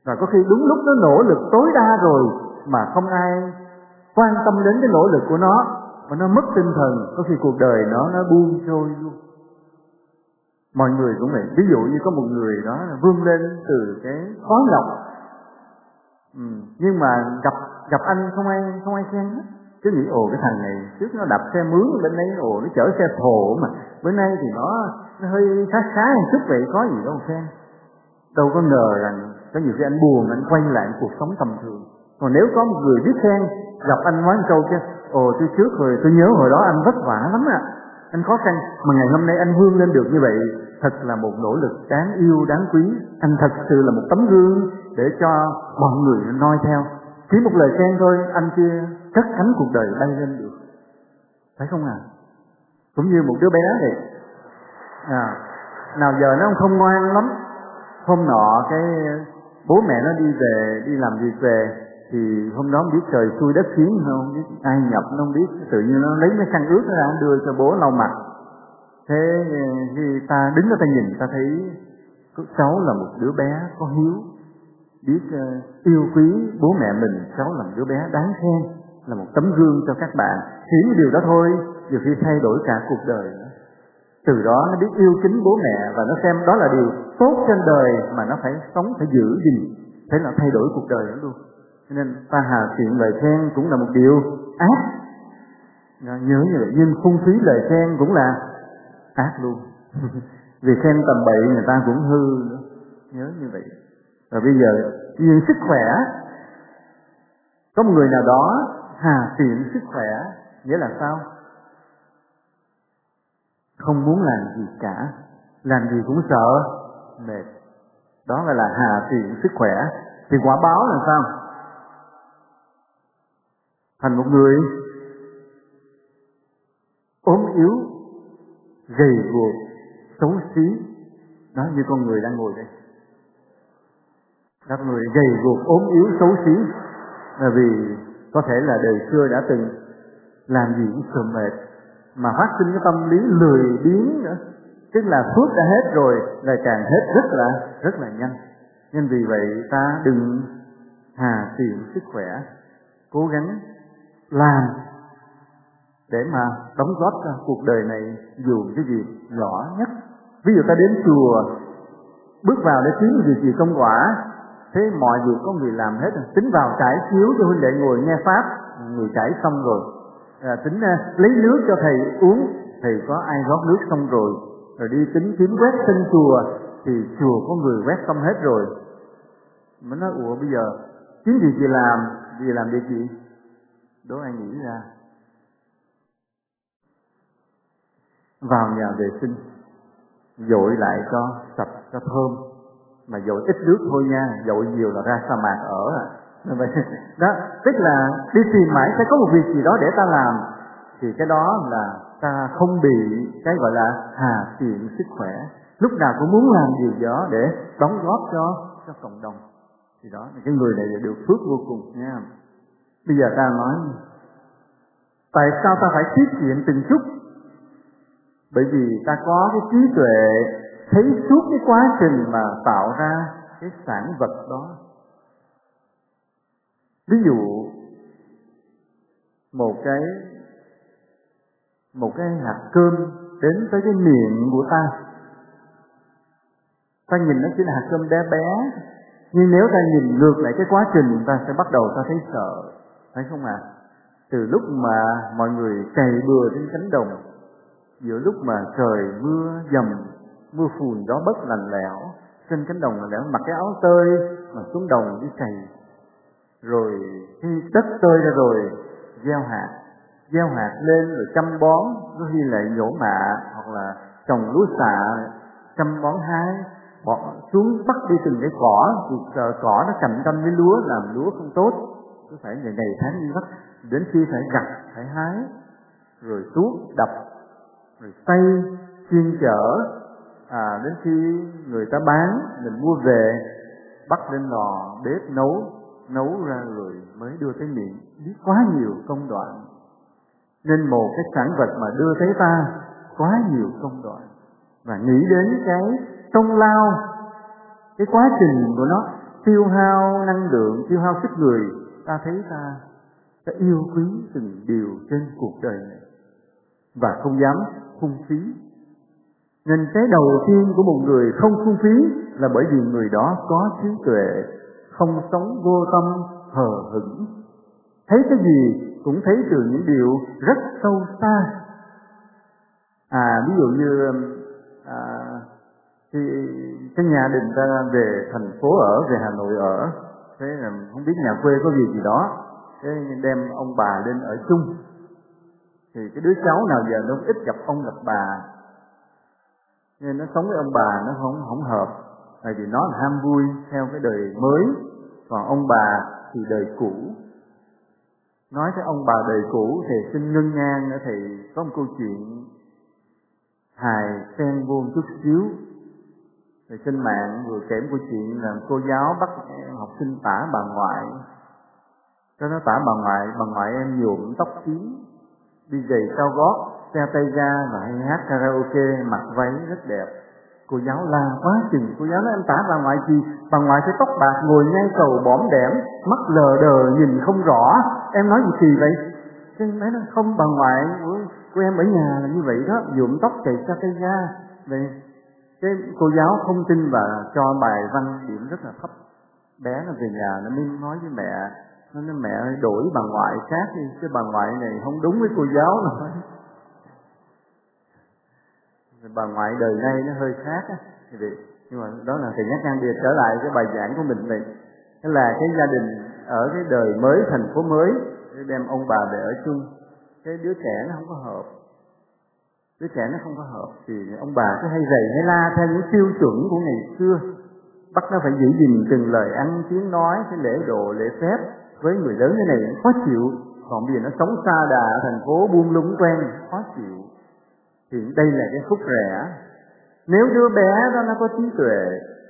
Và có khi đúng lúc nó nỗ lực tối đa rồi mà không ai quan tâm đến cái nỗ lực của nó, mà nó mất tinh thần, có khi cuộc đời nó nó buông trôi luôn. Mọi người cũng vậy. Ví dụ như có một người đó vươn lên từ cái khói lọc, ừ. nhưng mà gặp gặp anh không ai không ai khen hết. Cứ nghĩ ồ cái thằng này trước nó đạp xe mướn bên đây, ồ nó chở xe thồ mà bữa nay thì nó nó hơi khá khá một chút vậy, có gì đâu khen. Đâu có ngờ rằng có nhiều khi anh buồn, anh quay lại cuộc sống tầm thường. Còn nếu có một người biết khen, gặp anh nói một câu chứ, ồ tôi trước rồi tôi nhớ hồi đó anh vất vả lắm à, anh khó khăn, mà ngày hôm nay anh vươn lên được như vậy, thật là một nỗ lực đáng yêu, đáng quý. Anh thật sự là một tấm gương để cho mọi người noi theo. Chỉ một lời khen thôi, anh kia cất cánh cuộc đời bay lên được. Phải không à? Cũng như một đứa bé vậy. À, nào giờ nó không ngoan lắm. Hôm nọ cái bố mẹ nó đi về, đi làm việc về, thì hôm đó không biết trời xui đất khiến không biết ai nhập, nó không biết, tự nhiên nó lấy mấy khăn ướt ra đưa cho bố lau mặt. Thế khi ta đứng ở ta nhìn, ta thấy cháu là một đứa bé có hiếu, biết uh, yêu quý bố mẹ mình, cháu là một đứa bé đáng khen, là một tấm gương cho các bạn. Chỉ điều đó thôi, nhiều khi thay đổi cả cuộc đời nữa. Từ đó nó biết yêu kính bố mẹ và nó xem đó là điều tốt trên đời mà nó phải sống, phải giữ gìn, thế là thay đổi cuộc đời nó luôn. Cho nên ta hà tiện lời khen cũng là một điều ác. Nhớ như vậy, nhưng phung phí lời khen cũng là ác luôn. Vì khen tầm bậy người ta cũng hư nữa. Nhớ như vậy. Rồi bây giờ vì sức khỏe, có một người nào đó hà tiện sức khỏe, nghĩa là sao? Không muốn làm gì cả, làm gì cũng sợ mệt. Đó gọi là hà tiện sức khỏe. Thì quả báo là sao? Thành một người ốm yếu, gầy guộc, xấu xí. Đó, như con người đang ngồi đây. Các người gầy guộc, ốm yếu, xấu xí là vì có thể là đời xưa đã từng làm gì cũng sợ mệt, mà phát sinh cái tâm lý lười biếng nữa. Tức là phước đã hết rồi, lại càng hết rất là rất là nhanh. Nên vì vậy ta đừng hà tiện sức khỏe, cố gắng làm để mà đóng góp cho cuộc đời này dù cái gì nhỏ nhất. Ví dụ ta đến chùa, bước vào để kiếm việc gì công quả, thế mọi việc có người làm hết rồi, tính vào trải chiếu cho huynh đệ ngồi nghe pháp, người trải xong rồi, à, tính uh, lấy nước cho thầy uống, thầy có ai rót nước xong rồi, rồi đi tính kiếm quét sân chùa, thì chùa có người quét xong hết rồi. Mới nói ủa bây giờ kiếm việc gì làm, gì làm việc gì? Đố ai nghĩ ra? Vào nhà vệ sinh, dội lại cho sạch, cho thơm, mà dội ít nước thôi nha, dội nhiều là ra sa mạc ở à. Đó, tức là đi tìm mãi sẽ có một việc gì đó để ta làm, thì cái đó là ta không bị cái gọi là hà tiện sức khỏe. Lúc nào cũng muốn làm gì đó để đóng góp cho cho cộng đồng. Thì đó, cái người này được phước vô cùng nha. Bây giờ ta nói, tại sao ta phải tiết kiệm từng chút? Bởi vì ta có cái trí tuệ thấy suốt cái quá trình mà tạo ra cái sản vật đó. Ví dụ một cái một cái hạt cơm đến tới cái miệng của ta, ta nhìn nó chỉ là hạt cơm bé bé, nhưng nếu ta nhìn ngược lại cái quá trình, ta sẽ bắt đầu ta thấy sợ, phải không ạ? À? Từ lúc mà mọi người cày bừa trên cánh đồng, giữa lúc mà trời mưa dầm, mưa phùn gió bất lạnh lẽo, trên cánh đồng lạnh lẽo, mặc cái áo tơi mà xuống đồng đi cày, rồi khi đất tơi ra rồi gieo hạt, gieo hạt lên rồi chăm bón, có khi lại nhổ mạ hoặc là trồng lúa xạ, chăm bón hái, bỏ xuống bắt đi từng cái cỏ, thì sợ cỏ nó cạnh tranh với lúa làm lúa không tốt, cứ phải ngày ngày tháng đi bắt, đến khi phải gặt, phải hái, rồi tuốt đập, rồi xay, chiên chở, à, đến khi người ta bán, mình mua về, bắt lên lò, bếp nấu, nấu ra rồi mới đưa tới miệng, biết quá nhiều công đoạn. Nên một cái sản vật mà đưa tới ta quá nhiều công đoạn, và nghĩ đến cái công lao, cái quá trình của nó, tiêu hao năng lượng, tiêu hao sức người, ta thấy ta, ta yêu quý từng điều trên cuộc đời này và không dám phung phí. Nên cái đầu tiên của một người không phung phí là bởi vì người đó có trí tuệ, không sống vô tâm hờ hững, thấy cái gì cũng thấy từ những điều rất sâu xa. À ví dụ như à, thì cái nhà đình ta về thành phố ở, về Hà Nội ở, thế là không biết nhà quê có việc gì đó, thế đem ông bà lên ở chung, thì cái đứa cháu nào giờ nó ít gặp ông gặp bà, nên nó sống với ông bà nó không không hợp, tại vì nó là ham vui theo cái đời mới, còn ông bà thì đời cũ. Nói cái ông bà đời cũ thì xin ngân ngang nữa, thì có một câu chuyện hài xen vô chút xíu. Thì trên mạng vừa kể một câu chuyện là cô giáo bắt học sinh tả bà ngoại. Cho nó tả bà ngoại, bà ngoại em nhuộm tóc tím, đi giày cao gót, đeo tay ga và hay hát karaoke, mặc váy rất đẹp. Cô giáo la quá chừng, cô giáo nói em tả bà ngoại gì? Bà ngoại phải tóc bạc, ngồi ngay cầu bõm đẻm, mắt lờ đờ nhìn không rõ. Em nói gì kỳ vậy? Cái mấy nó không, bà ngoại của, của em ở nhà là như vậy đó, nhuộm tóc chạy ra tay ga. Vậy cái cô giáo không tin và cho bài văn điểm rất là thấp. Bé nó về nhà nó mới nói với mẹ, nó nói mẹ ơi, đổi bà ngoại khác đi, cái bà ngoại này không đúng với cô giáo nữa. Bà ngoại đời nay nó hơi khác á, nhưng mà đó là thầy nhắc ngang việc trở lại cái bài giảng của mình này. Thế là cái gia đình ở cái đời mới, thành phố mới, đem ông bà về ở chung, cái đứa trẻ nó không có hợp, đứa trẻ nó không có hợp thì ông bà cứ hay rầy hay la theo những tiêu chuẩn của ngày xưa, bắt nó phải giữ gìn từng lời ăn tiếng nói, cái lễ độ lễ phép với người lớn. Cái này khó chịu, còn bây giờ nó sống xa đà ở thành phố buông lung quen, khó chịu. Thì đây là cái khúc rẽ. Nếu đứa bé đó nó có trí tuệ,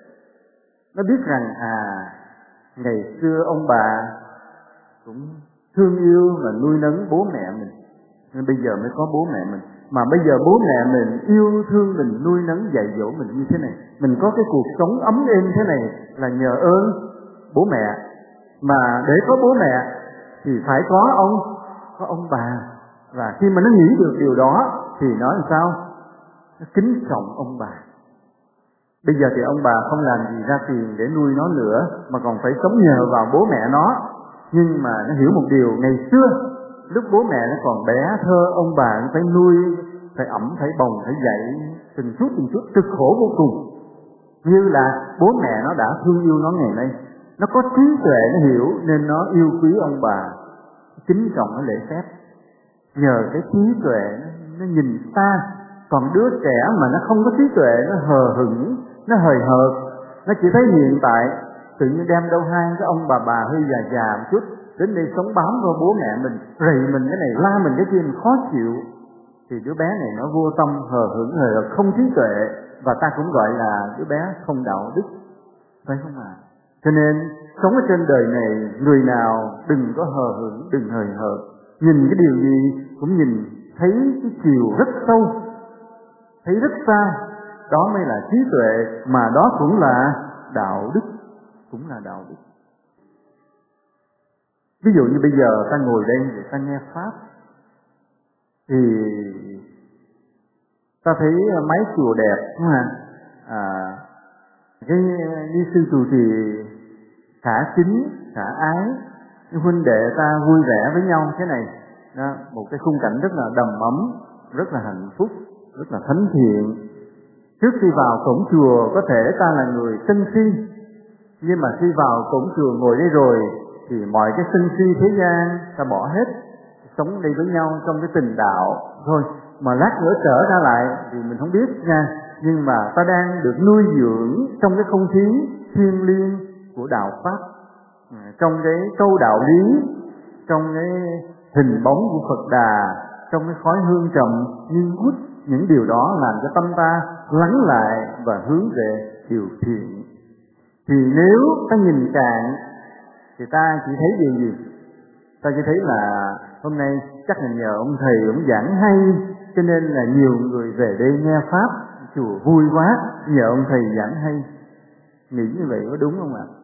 nó biết rằng à ngày xưa ông bà cũng thương yêu và nuôi nấng bố mẹ mình, nên bây giờ mới có bố mẹ mình. Mà bây giờ bố mẹ mình yêu thương mình, nuôi nấng dạy dỗ mình như thế này, mình có cái cuộc sống ấm êm thế này là nhờ ơn bố mẹ. Mà để có bố mẹ thì phải có ông, có ông bà. Và khi mà nó nghĩ được điều đó thì nó làm sao? Nó kính trọng ông bà. Bây giờ thì ông bà không làm gì ra tiền để nuôi nó nữa, mà còn phải sống nhờ vào bố mẹ nó. Nhưng mà nó hiểu một điều, ngày xưa lúc bố mẹ nó còn bé thơ, ông bà nó phải nuôi, phải ẵm, phải bồng, phải dạy từng chút từng chút, cực khổ vô cùng. Như là bố mẹ nó đã thương yêu nó ngày nay, nó có trí tuệ, nó hiểu nên nó yêu quý ông bà, kính trọng, nó lễ phép. Nhờ cái trí tuệ nó, nó nhìn xa. Còn đứa trẻ mà nó không có trí tuệ, nó hờ hững, nó hời hợt, nó chỉ thấy hiện tại, tự nhiên đem đâu hai cái ông bà bà hơi già già một chút đến đây sống bám vào bố mẹ mình, rầy mình cái này, la mình cái kia, mình khó chịu. Thì đứa bé này nó vô tâm, hờ hững, hời hợt, không trí tuệ, và ta cũng gọi là đứa bé không đạo đức, phải không ạ? À? Cho nên sống ở trên đời này, người nào đừng có hờ hững, đừng hời hợt, nhìn cái điều gì cũng nhìn thấy cái chiều rất sâu, thấy rất xa. Đó mới là trí tuệ, mà đó cũng là đạo đức, cũng là đạo đức. Ví dụ như bây giờ ta ngồi đây để ta nghe Pháp, thì ta thấy mái chùa đẹp, đúng không ạ? À, cái đi sư trụ trì khả kính, khả ái, cái huynh đệ ta vui vẻ với nhau thế này, đó, một cái khung cảnh rất là đầm ấm, rất là hạnh phúc, rất là thánh thiện. Trước khi vào cổng chùa có thể ta là người sân si, nhưng mà khi vào cổng chùa ngồi đây rồi thì mọi cái sân si thế gian ta bỏ hết, sống đây với nhau trong cái tình đạo thôi. Mà lát nữa trở ra lại thì mình không biết nha, nhưng mà ta đang được nuôi dưỡng trong cái không khí thiêng liêng của đạo Pháp, trong cái câu đạo lý, trong cái hình bóng của Phật Đà, trong cái khói hương trầm nghi ngút. Những điều đó làm cho tâm ta lắng lại và hướng về điều thiện. Thì nếu ta nhìn cạn thì ta chỉ thấy điều gì? Ta chỉ thấy là hôm nay chắc là nhờ ông thầy ông giảng hay, cho nên là nhiều người về đây nghe Pháp, chùa vui quá, nhờ ông thầy giảng hay. Nghĩ như vậy có đúng không ạ?